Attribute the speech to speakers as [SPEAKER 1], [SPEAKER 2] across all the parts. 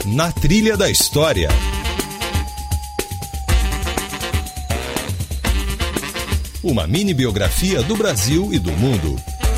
[SPEAKER 1] Na Trilha da História. Uma mini-biografia do Brasil e do mundo.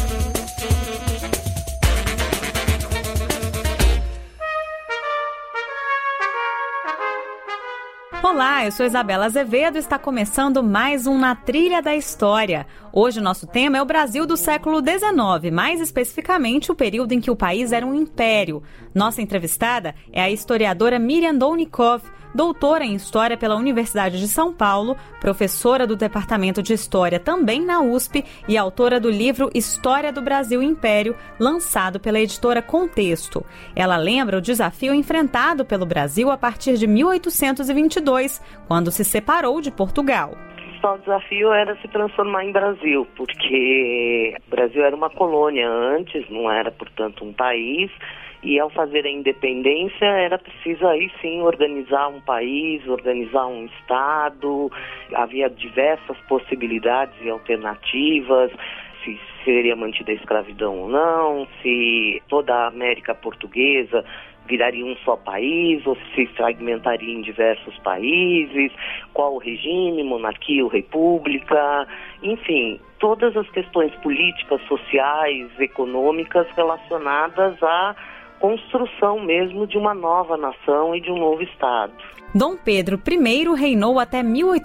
[SPEAKER 2] Olá, eu sou Isabela Azevedo e está começando mais um Na Trilha da História. Hoje o nosso tema é o Brasil do século XIX, mais especificamente o período em que o país era um império. Nossa entrevistada é a historiadora Miriam Dolnikov, doutora em História pela Universidade de São Paulo, professora do Departamento de História também na USP e autora do livro História do Brasil Império, lançado pela editora Contexto. Ela lembra o desafio enfrentado pelo Brasil a partir de 1822, quando se separou de Portugal.
[SPEAKER 3] O desafio era se transformar em Brasil, porque o Brasil era uma colônia antes, não era, portanto, um país. E ao fazer a independência era preciso aí sim organizar um país, organizar um estado. Havia diversas possibilidades e alternativas, se seria mantida a escravidão ou não, se toda a América Portuguesa viraria um só país ou se fragmentaria em diversos países, qual o regime, monarquia ou república, enfim, todas as questões políticas, sociais, econômicas relacionadas à construção mesmo de uma nova nação e de um novo Estado.
[SPEAKER 2] Dom Pedro I reinou até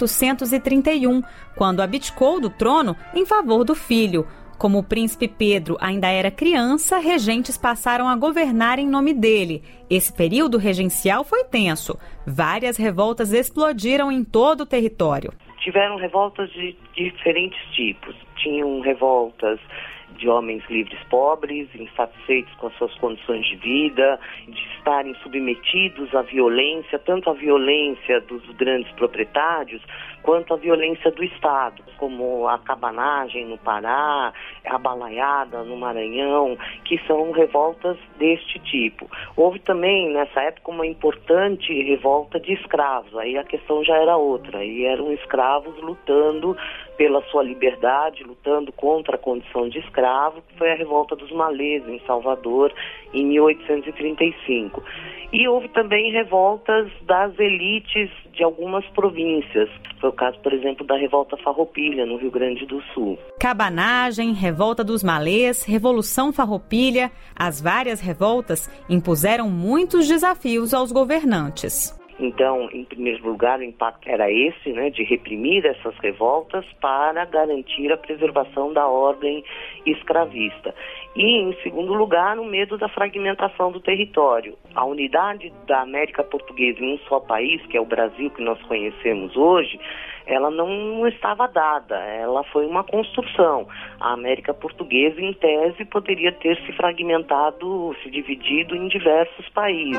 [SPEAKER 2] 1831, quando abdicou do trono em favor do filho. Como o príncipe Pedro ainda era criança, regentes passaram a governar em nome dele. Esse período regencial foi tenso. Várias revoltas explodiram em todo o território.
[SPEAKER 3] Tiveram revoltas de diferentes tipos. Tinham revoltas de homens livres pobres, insatisfeitos com as suas condições de vida, de estarem submetidos à violência, tanto a violência dos grandes proprietários, quanto a violência do Estado, como a cabanagem no Pará, a balaiada no Maranhão, que são revoltas deste tipo. Houve também, nessa época, uma importante revolta de escravos, aí a questão já era outra, aí eram escravos lutando pela sua liberdade, lutando contra a condição de escravo, que foi a revolta dos malês em Salvador, em 1835. E houve também revoltas das elites de algumas províncias. Foi o caso, por exemplo, da Revolta Farroupilha, no Rio Grande do Sul.
[SPEAKER 2] Cabanagem, Revolta dos Malês, Revolução Farroupilha, as várias revoltas impuseram muitos desafios aos governantes.
[SPEAKER 3] Então, em primeiro lugar, o impacto era esse, de reprimir essas revoltas para garantir a preservação da ordem escravista. E, em segundo lugar, o medo da fragmentação do território. A unidade da América Portuguesa em um só país, que é o Brasil que nós conhecemos hoje, ela não estava dada, ela foi uma construção. A América Portuguesa, em tese, poderia ter se fragmentado, se dividido em diversos países.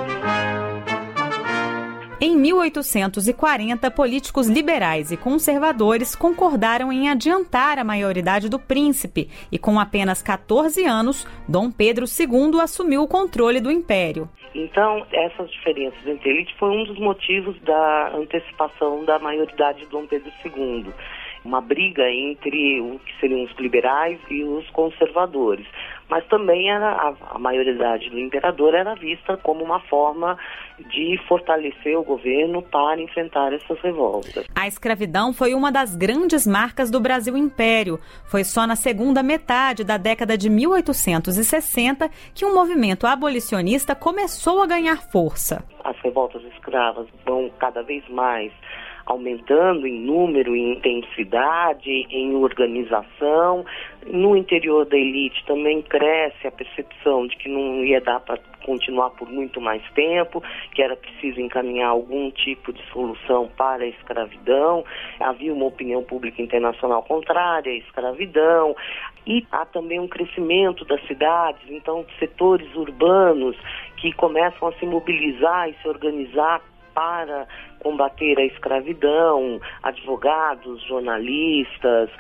[SPEAKER 2] Em 1840, políticos liberais e conservadores concordaram em adiantar a maioridade do príncipe e, com apenas 14 anos, Dom Pedro II assumiu o controle do império.
[SPEAKER 3] Então, essas diferenças entre elite foi um dos motivos da antecipação da maioridade de Dom Pedro II. Uma briga entre o que seriam os liberais e os conservadores. Mas também a maioridade do imperador era vista como uma forma de fortalecer o governo para enfrentar essas revoltas.
[SPEAKER 2] A escravidão foi uma das grandes marcas do Brasil Império. Foi só na segunda metade da década de 1860 que um movimento abolicionista começou a ganhar força.
[SPEAKER 3] As revoltas escravas vão cada vez mais aumentando em número, em intensidade, em organização. No interior da elite também cresce a percepção de que não ia dar para continuar por muito mais tempo, que era preciso encaminhar algum tipo de solução para a escravidão. Havia uma opinião pública internacional contrária à escravidão. E há também um crescimento das cidades, então setores urbanos que começam a se mobilizar e se organizar para combater a escravidão, advogados, jornalistas.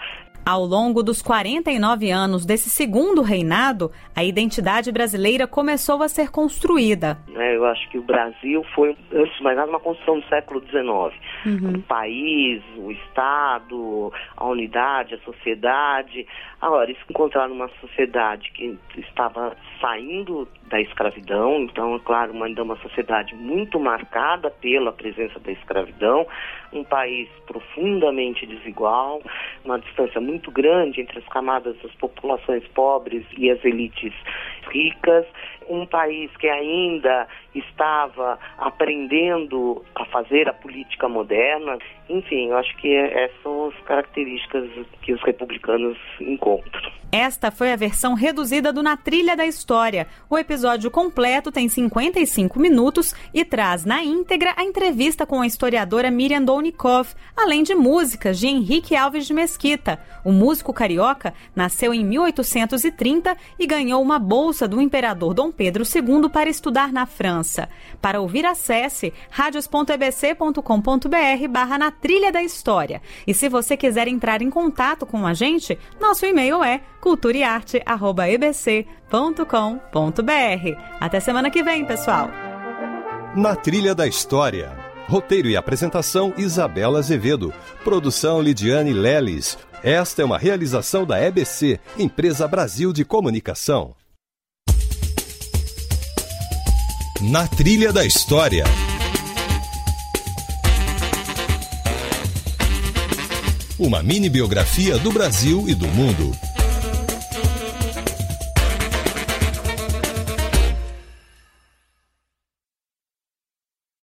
[SPEAKER 2] Ao longo dos 49 anos desse segundo reinado, a identidade brasileira começou a ser construída.
[SPEAKER 3] Eu acho que o Brasil foi, antes de mais nada, uma construção do século XIX. O país, o Estado, a unidade, a sociedade. Agora, isso encontrar numa sociedade que estava saindo da escravidão, então, é claro, ainda uma sociedade muito marcada pela presença da escravidão, um país profundamente desigual, uma distância muito grande entre as camadas das populações pobres e as elites ricas, um país que ainda estava aprendendo a fazer a política moderna. Enfim, eu acho que essas são as características que os republicanos encontram.
[SPEAKER 2] Esta foi a versão reduzida do Na Trilha da História. O episódio completo tem 55 minutos e traz na íntegra a entrevista com a historiadora Miriam Dolnikov, além de músicas de Henrique Alves de Mesquita. O músico carioca nasceu em 1830 e ganhou uma bolsa do imperador Dom Pedro II para estudar na França. Para ouvir, acesse radios.ebc.com.br/Na Trilha da História. E se você quiser entrar em contato com a gente, nosso e-mail é culturaearte@ebc.com.br. Até semana que vem, pessoal!
[SPEAKER 1] Na Trilha da História. Roteiro e apresentação Isabela Azevedo. Produção Lidiane Leles. Esta é uma realização da EBC, Empresa Brasil de Comunicação. Na Trilha da História. Uma mini biografia do Brasil e do mundo.